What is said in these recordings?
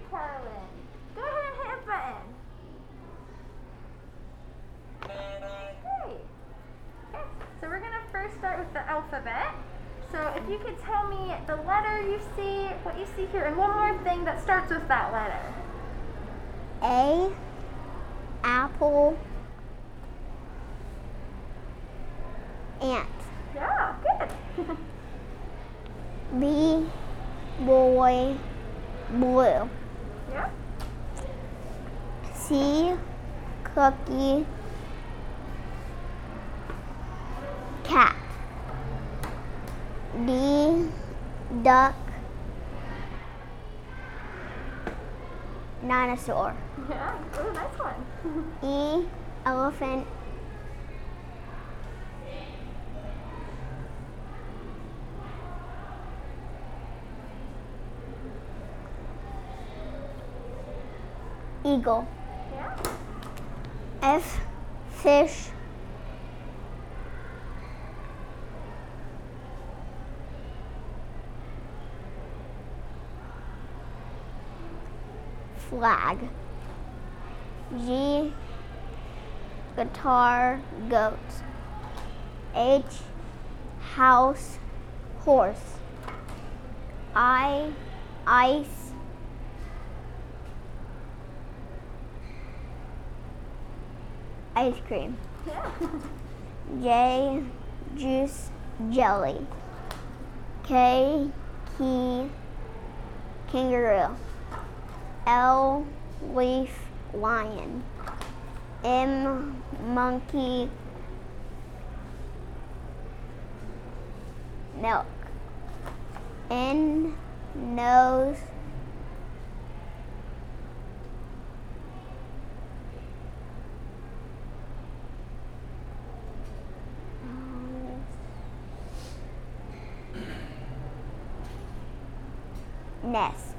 Carolyn. Go ahead and hit a button. Great. Okay, so we're going to first start with the alphabet. So if you could tell me the letter you see, what you see here, and one more thing that starts with that letter. A, apple, ant. Yeah, good. B, boy, blue. Yeah. C, cookie, cat. D, duck, dinosaur. Yeah, ooh, nice one. E, elephant, eagle. Yeah. F, fish, flag. G, guitar, goat. H, house, horse. I, ice, ice cream. Yeah. J, juice, jelly. K, key, kangaroo. L, leaf, lion. M, monkey, milk. N, nose, nest.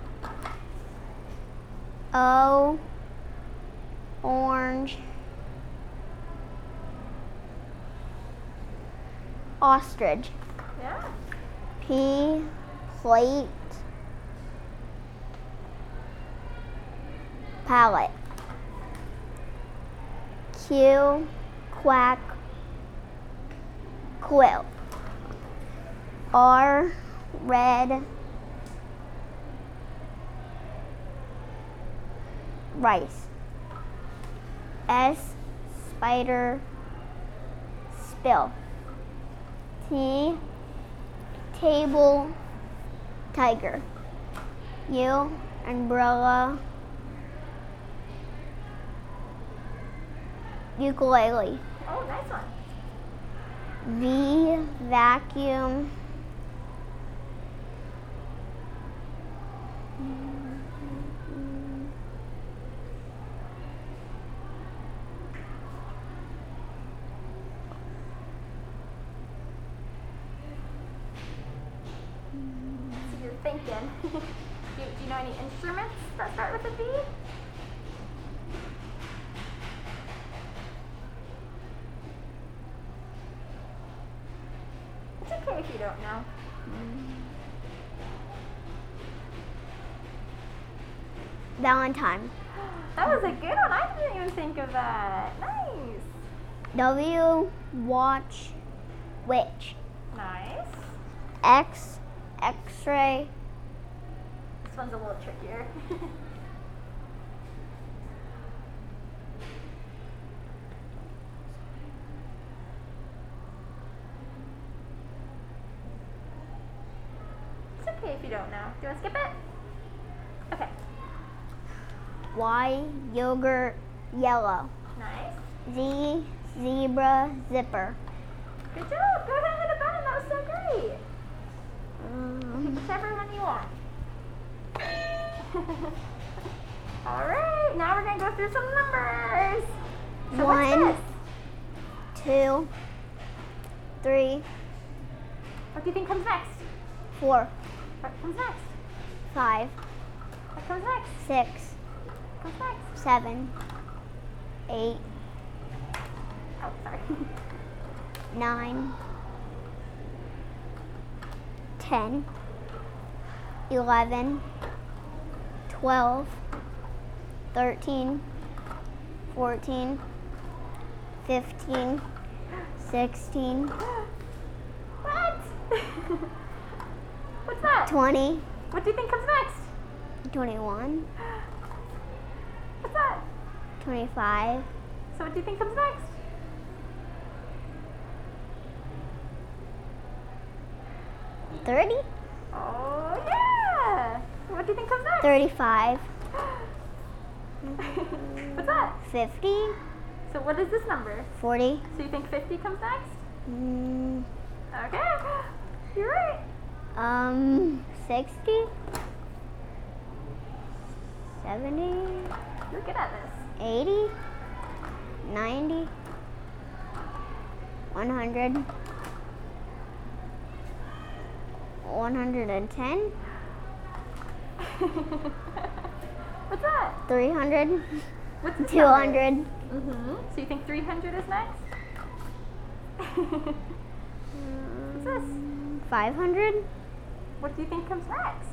O, orange, ostrich. Yeah. P, plate, palette. Q, quack, quill. R, red, rice. S, spider, spill. T, table, tiger. U, umbrella, ukulele. Oh, nice one. V, vacuum, So you're thinking. do you know any instruments that start with a V? It's okay if you don't know. Valentine. That was a good one. I didn't even think of that. Nice. W, watch, witch. Nice. X, x-ray, This one's a little trickier. It's okay if you don't know. Do you want to skip it? Okay. Y, yogurt, yellow. Nice. Z, zebra, zipper. Good job. Go ahead and hit a button. That was so great. Pick whichever one you want. All right. Now we're going to go through some numbers. So One. what's this? 2, 3, What do you think comes next? 4, What comes next? 5, What comes next? 6, What comes next? 7, 8, Oh, sorry. 9, 10, 11, 12, 13, 14, 15, 16, What? What's that? 20, What do you think comes next? 21, What's that? 25, So what do you think comes next? 30, Oh yeah! What do you think comes next? 35, What's that? 50, So what is this number? 40, So you think 50 comes next? mm, Okay, you're right. 60, 70, You're good at this. 80, 90, 100, 110, What's that? 300, What's this 200, Mm-hmm. So you think 300 is next? What's this? 500, What do you think comes next?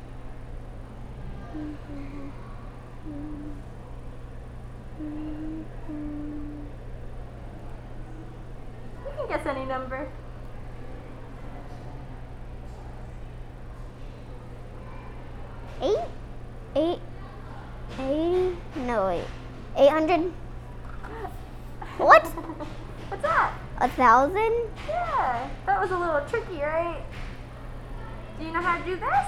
You can guess any number. eight, 80, no wait, 800, What? What's that? 1,000, Yeah, that was a little tricky, right? Do you know how to do this?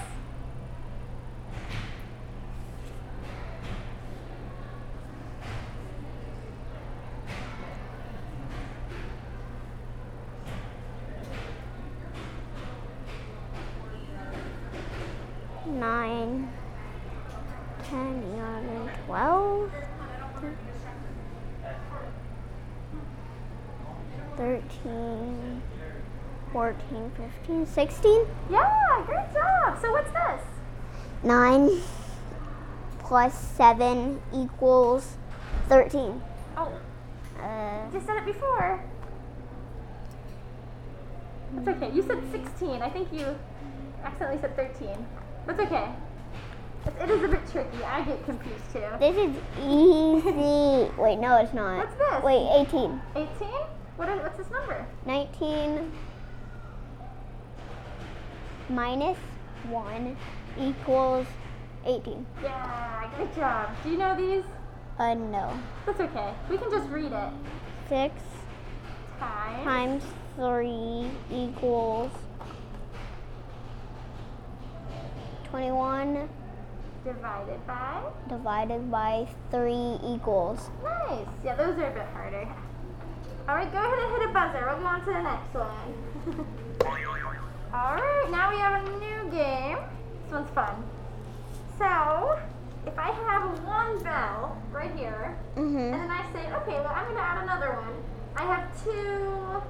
nine, 10, 11, 12, 13, 14, 15, 16. Yeah, great job. So what's this? 9 plus 7 equals 13. Oh, Uh, you said it before. That's okay. You said 16. I think you accidentally said 13. That's okay. It is a bit tricky. I get confused too. this is easy. Wait, no, it's not. What's this? Wait, 18. 18? What's this number? 19 minus 1 equals 18. Yeah, good job. Do you know these? No. That's okay. We can just read it. 6 Times. times 3 equals 21 Divided by. 3 equals. Nice. Yeah, those are a bit harder. All right, go ahead and hit a buzzer. We'll go on to the next one. All right, now we have a new game. This one's fun. So, if I have one bell right here, and Mm-hmm. then I say, okay, well, I'm going to add another one. I have 2.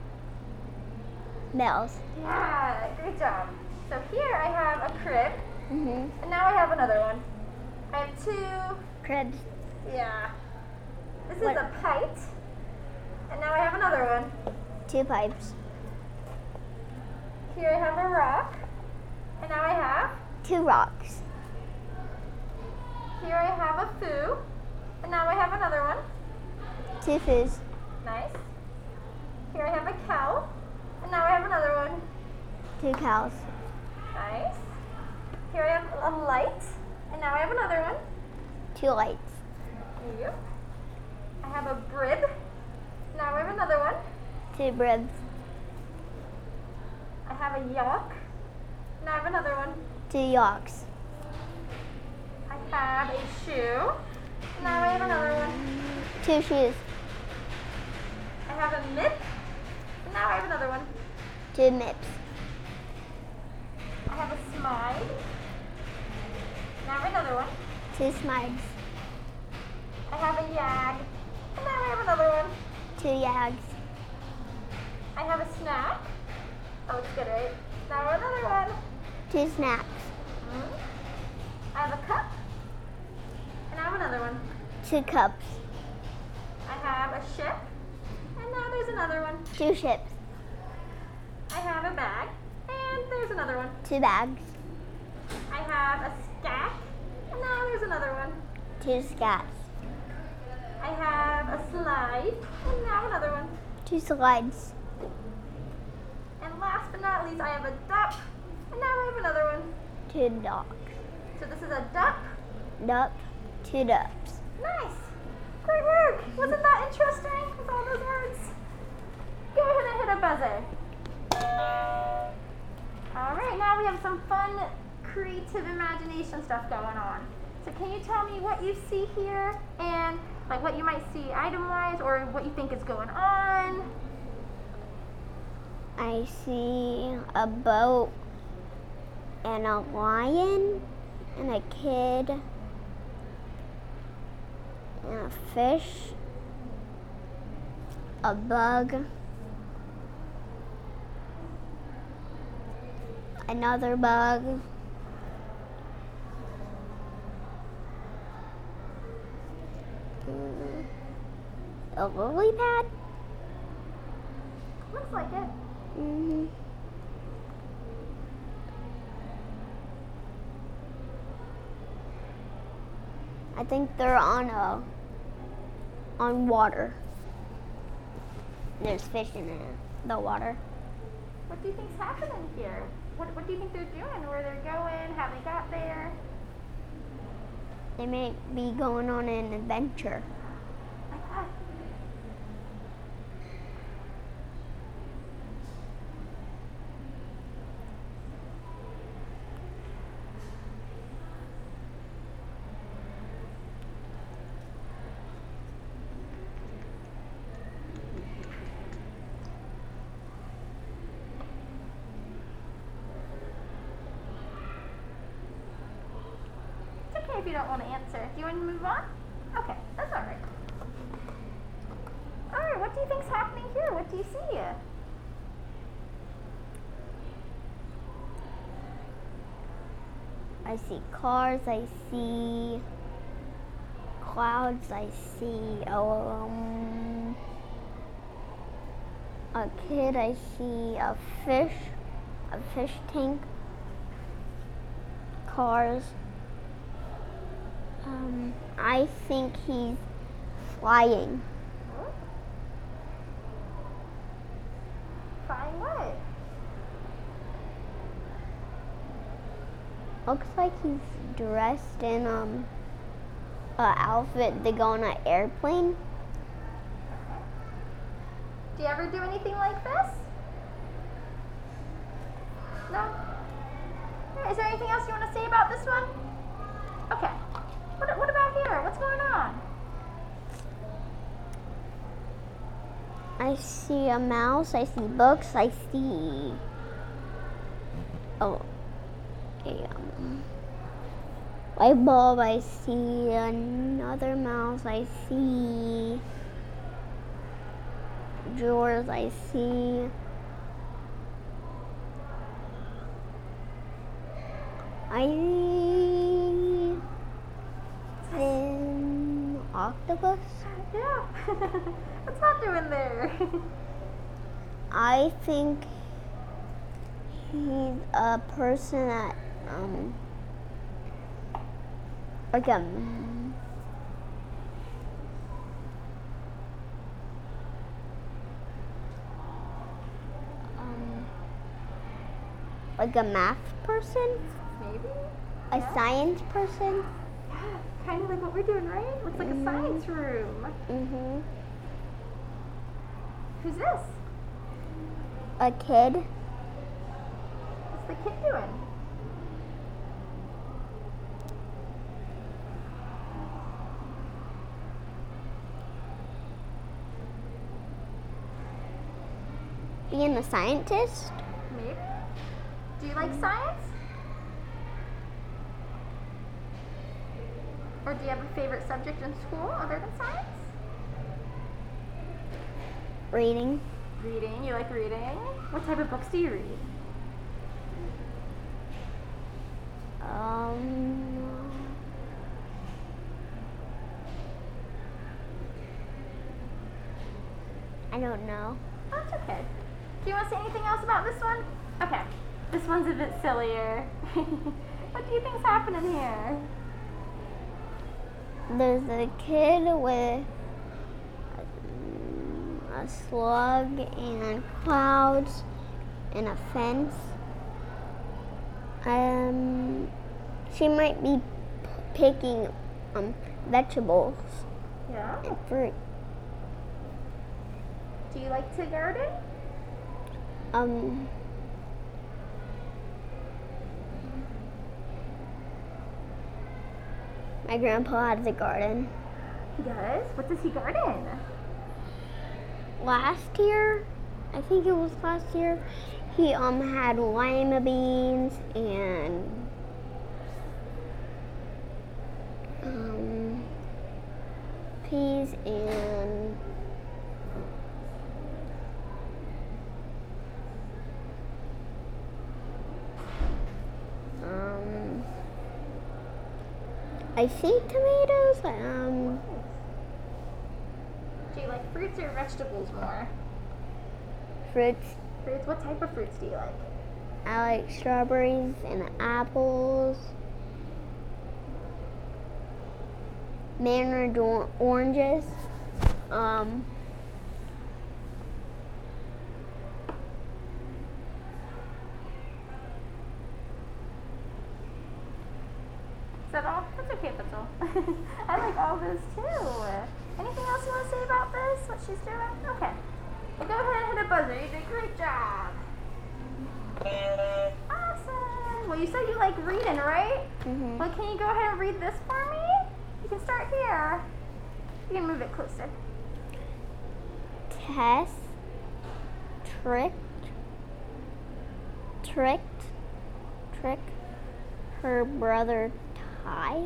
Bells. Yeah, great job. So here I have a crib, Mm-hmm. and now I have another one. I have 2. Cribs. Yeah. This is What? a kite, and now I have another one. 2 pipes. Here I have a rock, and now I have. 2 rocks. Here I have a foo, and now I have another one. 2 foos. Nice. Here I have a cow, and now I have another one. 2 cows. Nice. Here I have a light, and now I have another one. 2 lights. Yep. I have a brib, now I have another one. 2 bribs. I have a yoke, now I have another one. 2 yolks. I have a shoe, now I have another one. 2 shoes. I have a mip, now I have another one. 2 mips. I have a smide, now I have another one. 2 smides. I have a yag, and now I have another one. 2 yags. I have a snack. Oh, it's good, right? Now another one. 2 snacks. I have a cup, and I have another one. 2 cups. I have a ship, and now there's another one. 2 ships. I have a bag, and there's another one. 2 bags. I have a stack, And now there's another one. 2 scats. I have a slide. And now another one. 2 slides. And last but not least, I have a duck. And now I have another one. 2 ducks. So this is a duck. Duck. 2 ducks. Nice. Great work. Wasn't that interesting with all those words? Go ahead and hit a buzzer. All right, now we have some fun, creative imagination stuff going on. So can you tell me what you see here and like what you might see item-wise or what you think is going on? I see a boat and a lion and a kid and a fish, a bug, another bug, a lily pad. Looks like it. Mm-hmm. I think they're on water. There's fish in the water. What do you think's happening here? What do you think they're doing? Where they're going? How they got there? They may be going on an adventure. Like what? It's okay if you don't want to answer. Do you want to move on? Okay, that's all right. All right, what do you think's happening here? What do you see? I see cars, I see clouds, I see a kid, I see a fish tank, cars. I think he's flying. Flying what? Looks like he's dressed in a outfit to go on an airplane. Do you ever do anything like this? No? Is there anything else you want to say about this one? Okay. What about here? What's going on? I see a mouse, I see books, I see a light bulb, I see another mouse, I see drawers, I see an octopus. Yeah. What's that doing there? I think he's a person that like a like a math person, Maybe? a Yeah. science person. Yeah, kind of like what we're doing, right? Looks like a science room. Mhm. Who's this? A kid. What's the kid doing? Being a scientist. Maybe? Do you like science? Or do you have a favorite subject in school other than science? Reading. Reading. You like reading? What type of books do you read? I don't know. That's okay. Do you want to say anything else about this one? Okay. This one's a bit sillier. What do you think's happening here? there's a kid with a slug and clouds and a fence. She might be picking vegetables Yeah. and fruit. Do you like to garden? My grandpa has a garden. He does? What does he garden? Last year, I think it was last year, he had lima beans and peas and I think tomatoes. Do you like fruits or vegetables more? Fruits. Fruits? What type of fruits do you like? I like strawberries and apples, mandarin oranges. Is that all? That's okay, that's all. I like all those too. Anything else you want to say about this? What she's doing? Okay. Well, go ahead and hit a buzzer. You did a great job. Awesome. Well, you said you like reading, right? Mhm. Well, can you go ahead and read this for me? You can start here. You can move it closer. Tess tricked her brother Ty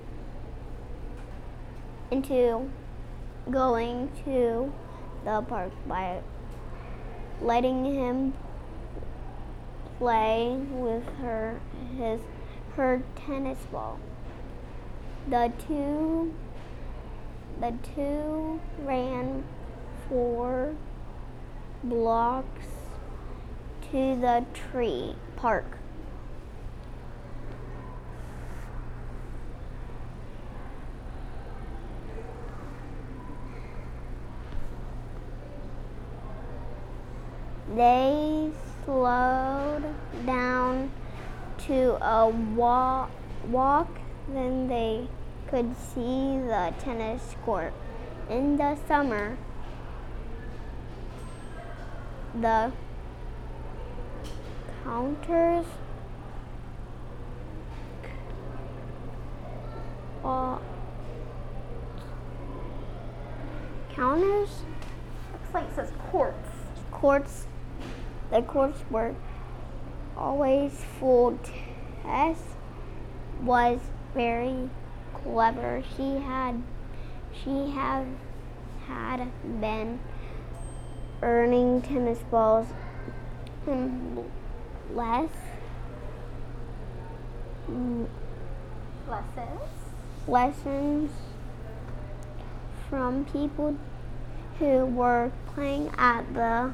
into going to the park by letting him play with her tennis ball. The two ran 4 blocks to the tree park. They slowed down to a walk, then they could see the tennis court. In the summer, the counters Looks like it says courts. The courts were always full. Tess was very clever. She had been earning tennis balls and lessons from people who were playing at the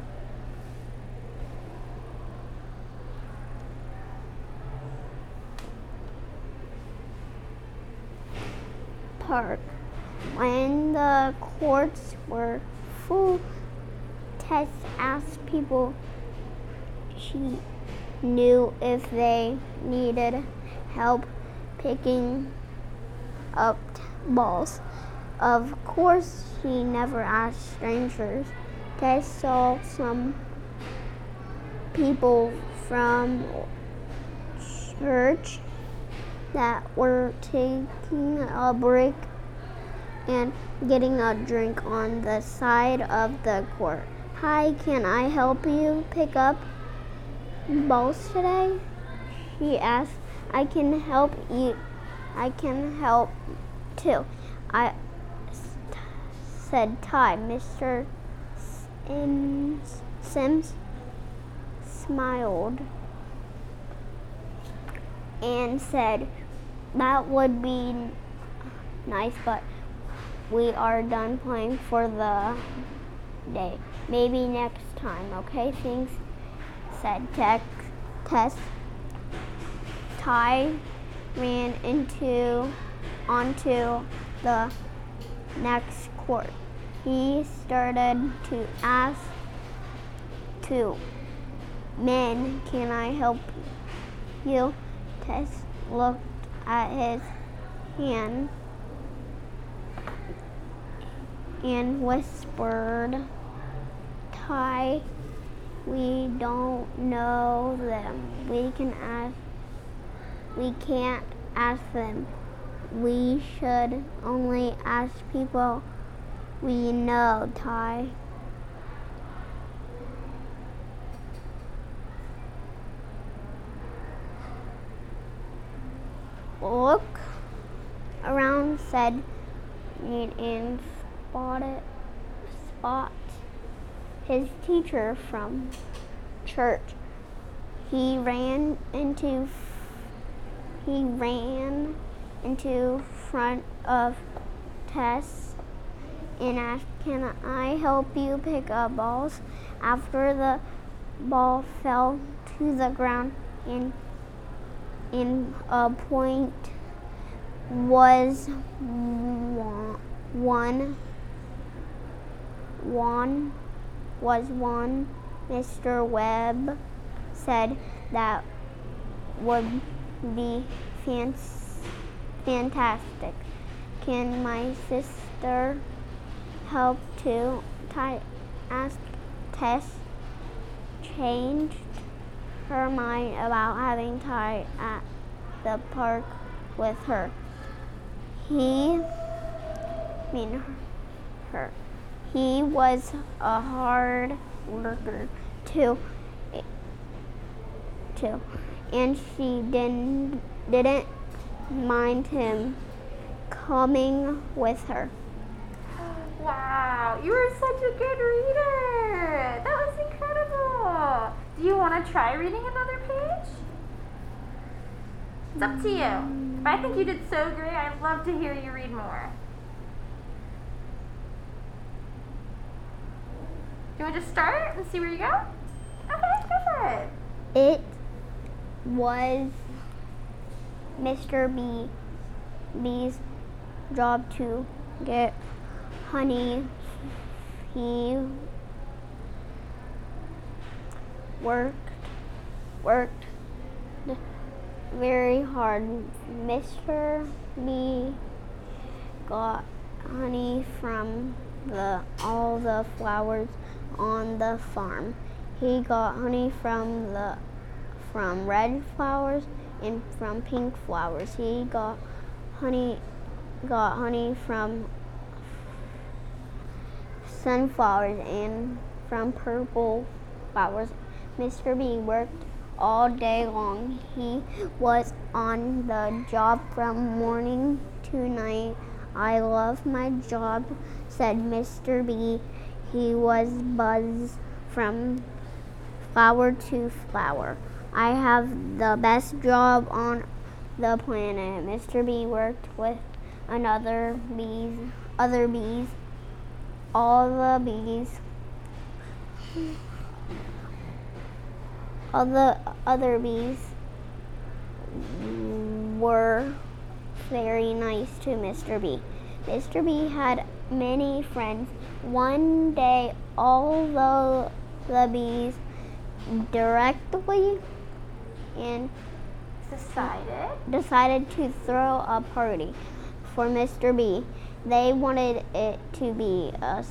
park. When the courts were full, Tess asked people she knew if they needed help picking up balls. Of course, she never asked strangers. Tess saw some people from church that were taking a break and getting a drink on the side of the court. Hi, can I help you pick up balls today? She asked. I can help you. I can help too. I said Ty. Mr. Sims smiled and said, that would be nice, but we are done playing for the day. Maybe next time, okay? Thanks, said Tess. Ty ran onto the next court. He started to ask two men, "Can I help you?" Tess looked at his hand and whispered, "Ty, we don't know them. We can't ask them. We should only ask people we know, Ty." Look around, said Nate, and spot his teacher from church. He ran into front of Tess and asked, "Can I help you pick up balls?" After the ball fell to the ground and a point was won, Mr. Webb said, "That would be fantastic. Can my sister help too?" Ty asked. Tess changed her mind about having Ty at the park with her. He was a hard worker too, and she didn't mind him coming with her. Wow, you were such a good reader. That was incredible. Do you want to try reading another page? It's up to you. But I think you did so great. I'd love to hear you read more. Do you want to just start and see where you go? Okay, go for it. It was Mr. B's job to get honey. He worked very hard. Mr. B got honey from all the flowers on the farm. He got honey from red flowers and from pink flowers. He got honey from sunflowers and from purple flowers. Mr. B worked all day long. He was on the job from morning to night. "I love my job," said Mr. B. He was buzzed from flower to flower. "I have the best job on the planet." Mr. B worked with other bees. All the other bees were very nice to Mr. B. Mr. B had many friends. One day, all the bees directly and decided to throw a party for Mr. B. They wanted it to be a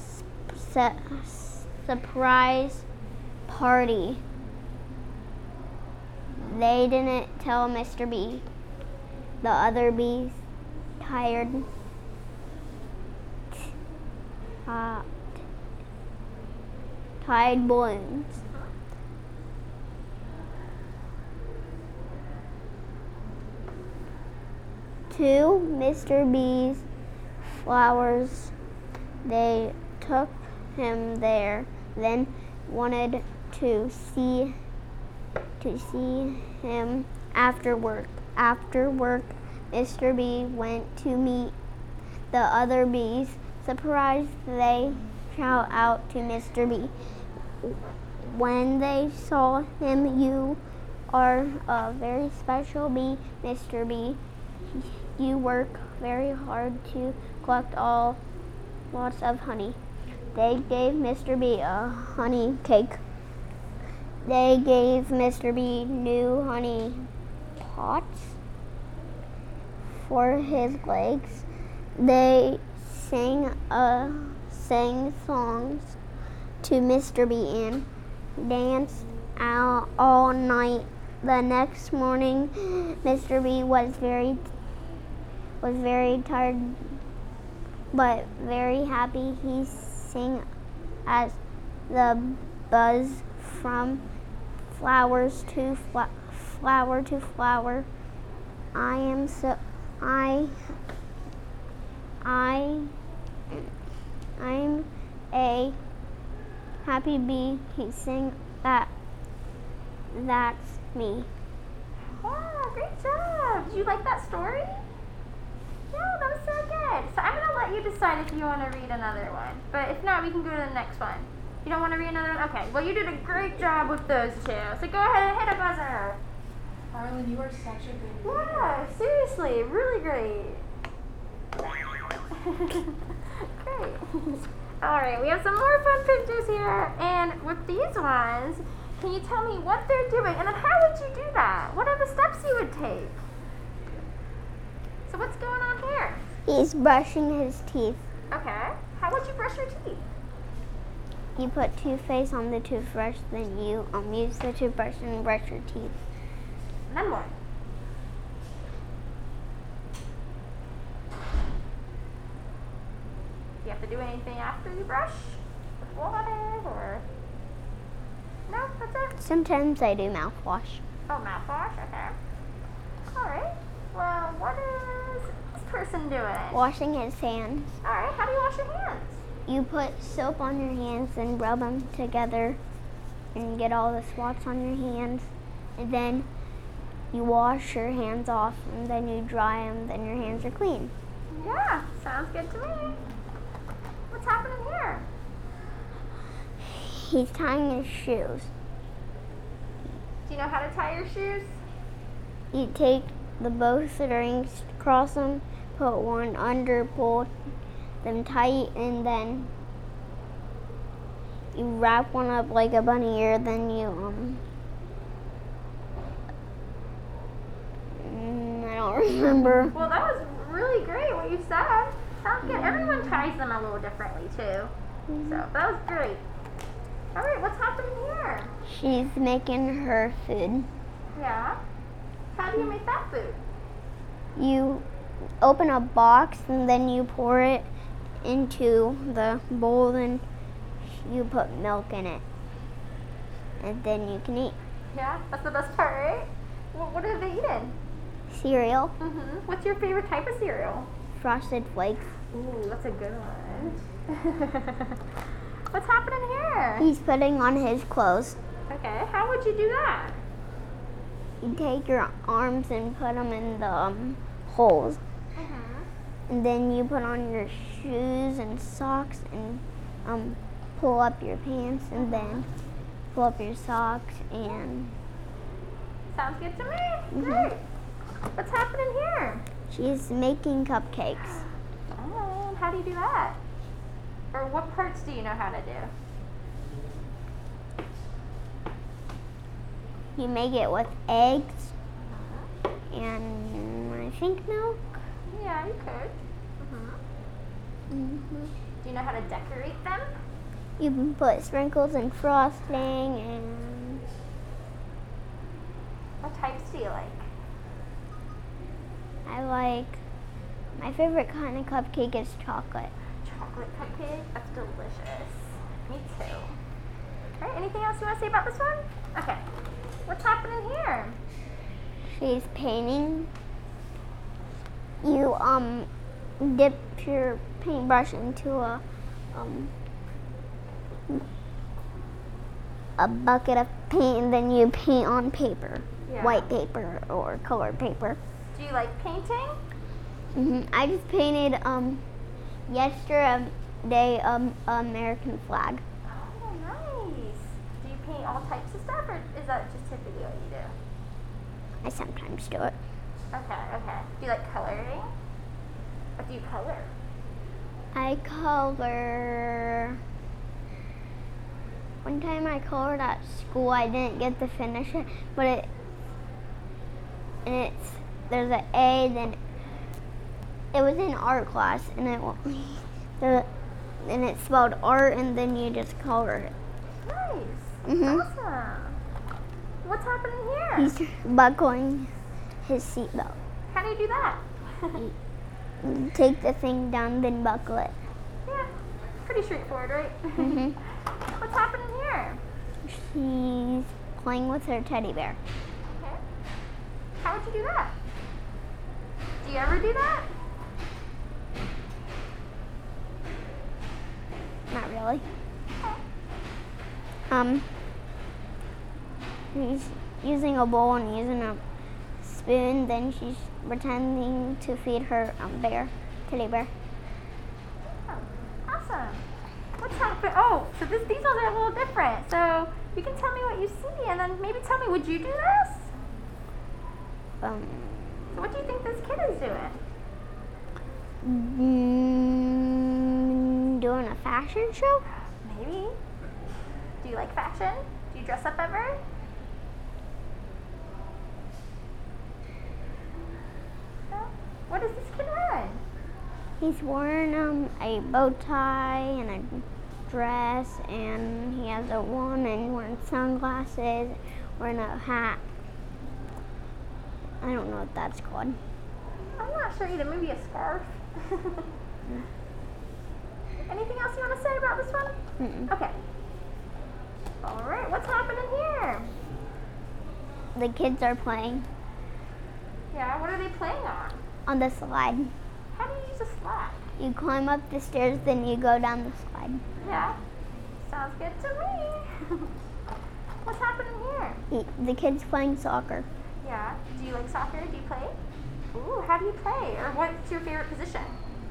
surprise party. They didn't tell Mr. B. The other bees tied balloons. To Mr. B's flowers. They took him there, then wanted to see him after work. After work, Mr. B went to meet the other bees. Surprised, they shout out to Mr. B. When they saw him, "You are a very special bee, Mr. B," You work very hard to collect lots of honey. They gave Mr. B a honey cake. They gave Mr. B new honey pots for his legs. They sang songs to Mr. B and danced out all night. The next morning, Mr. B was very tired but very happy. He sang as the buzz from flowers to flower to flower. I'm a happy bee. He sang that's me. Wow, great job. Did you like that story? Yeah, that was so good. So I'm going to let you decide if you want to read another one. But if not, we can go to the next one. You don't want to read another one? Okay. Well, you did a great job with those two. So go ahead and hit a buzzer. Harlan, you are such a good reader. Yeah, seriously. Really great. Great. All right, we have some more fun pictures here. And with these ones, can you tell me what they're doing? And then how would you do that? What are the steps you would take? So what's going on here? He's brushing his teeth. Okay. How would you brush your teeth? You put toothpaste on the toothbrush, then you use the toothbrush and brush your teeth. And then what? Do you have to do anything after you brush? With water or? No, that's it? Sometimes I do mouthwash. Oh, mouthwash? Okay. Alright. Well, what is this person doing? Washing his hands. Alright, how do you wash your hands? You put soap on your hands and rub them together and get all the spots on your hands. And then you wash your hands off and then you dry them, then your hands are clean. Yeah, sounds good to me. What's happening here? He's tying his shoes. Do you know how to tie your shoes? You take the bowstrings, cross them, put one under, pull them tight, and then you wrap one up like a bunny ear, then you, I don't remember. Well, that was really great what you said. Sounds good. Everyone ties them a little differently too. So that was great. All right, what's happening here? She's making her food. Yeah. How do you make that food? You open a box and then you pour it into the bowl and you put milk in it. And then you can eat. Yeah, that's the best part, right? What are they eating? Cereal, What's your favorite type of cereal? Frosted Flakes. Ooh, that's a good one. What's happening here? He's putting on his clothes. Okay, how would you do that? You take your arms and put them in the holes. And then you put on your shoes and socks and pull up your pants and then pull up your socks and... Sounds good to me. Great. What's happening here? She's making cupcakes. Oh, how do you do that? Or what parts do you know how to do? You make it with eggs and I think milk. Yeah, you could. Do you know how to decorate them? You can put sprinkles and frosting and... What types do you like? My favorite kind of cupcake is chocolate. Chocolate cupcake? That's delicious. Me too. Alright, anything else you want to say about this one? Okay. What's happening here? She's painting. You dip your paintbrush into a bucket of paint and then you paint on paper. Yeah. White paper or colored paper. Do you like painting? I just painted yesterday American flag. Oh, nice. Do you paint all types of stuff, or is that just typically what you do? I sometimes do it. Okay. Do you like coloring? What do you color? I color. One time I colored at school. I didn't get to finish it, but there's an A. Then it was in art class, and and it spelled art, and then you just color it. Nice. Mhm. Awesome. What's happening here? He's buckling his seatbelt. How do you do that? Take the thing down, then buckle it. Yeah. Pretty straightforward, right? Mhm. What's happening here? She's playing with her teddy bear. Okay. How would you do that? Do you ever do that? Not really. She's using a bowl and using a spoon. Then she's pretending to feed her teddy bear. Oh, awesome. What's happening? Oh, so these ones are a little different. So you can tell me what you see, and then maybe tell me, would you do this? So what do you think this kid is doing? Doing a fashion show? Maybe. Do you like fashion? Do you dress up ever? No? What is this kid wearing? He's wearing a bow tie and a dress, and he has a woman wearing sunglasses, wearing a hat. I don't know what that's called. I'm not sure either. Maybe a scarf. Anything else you want to say about this one? Mm-mm. Okay. All right. What's happening here? The kids are playing Yeah. What are they playing on? the slide. How do you use a slide? You climb up the stairs, then you go down the slide. Yeah. Sounds good to me. What's happening here? The kid's playing soccer. Yeah. Do you like soccer? Do you play? Ooh. How do you play? Or what's your favorite position?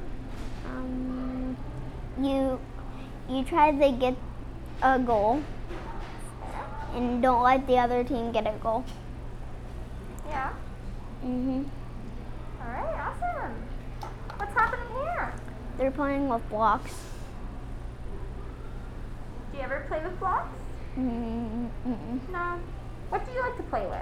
You try to get a goal, and don't let the other team get a goal. Yeah. Mhm. All right. Awesome. What's happening here? They're playing with blocks. Do you ever play with blocks? Mm-mm. No. What do you like to play with?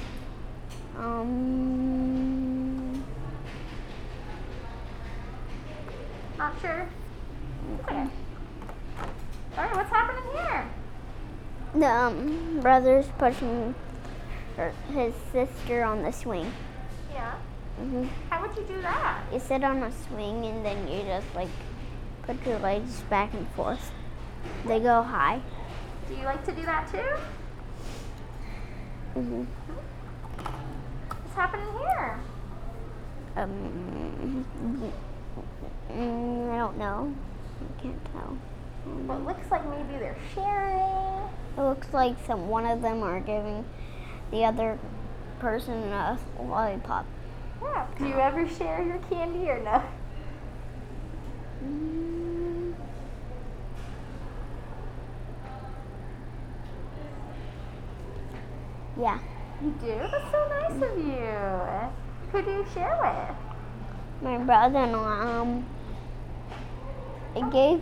Not sure. Okay. All right. What's happening here? The brother's pushing his sister on the swing. Yeah. Mhm. How would you do that? You sit on a swing, and then you just put your legs back and forth. They go high. Do you like to do that too? Mhm. What's happening here? I don't know. I can't tell. Well, it looks like maybe they're sharing. It looks like one of them are giving the other person a lollipop. Yeah. Do you ever share your candy or no? Yeah. You do? That's so nice of you. Who do you share with? My brother-in-law, I gave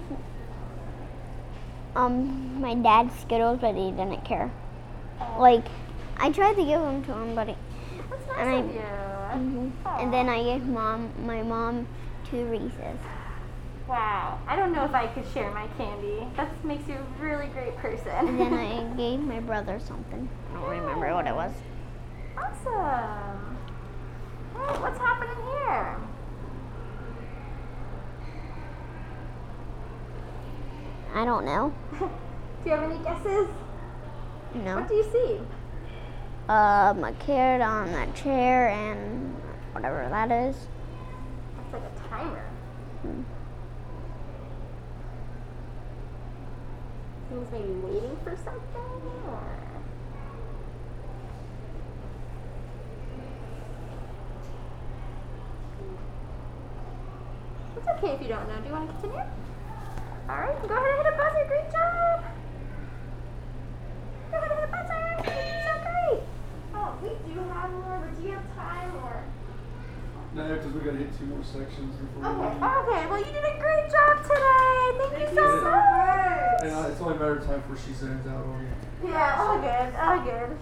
my dad Skittles, but he didn't care. I tried to give them to him, but That's nice and of you. and then I gave my mom 2 Reese's. Wow. I don't know if I could share my candy. That makes you a really great person. And then I gave my brother something. I don't remember what it was. Awesome. Hey, what's happening here? I don't know. Do you have any guesses? No. What do you see? A kid on a chair and whatever that is. It's like a timer. He's maybe waiting for something, or... It's okay if you don't know. Do you want to continue? Alright, go ahead and hit a buzzer. Great job! Go ahead and hit a buzzer! So great! Oh, we do have more, but do you have time, or No, because we gotta hit 2 more sections before we Okay. leave. Okay. Well, you did a great job today. Thank you so much. And it's only a matter of time before she zones out on you. Yeah. All good. All good.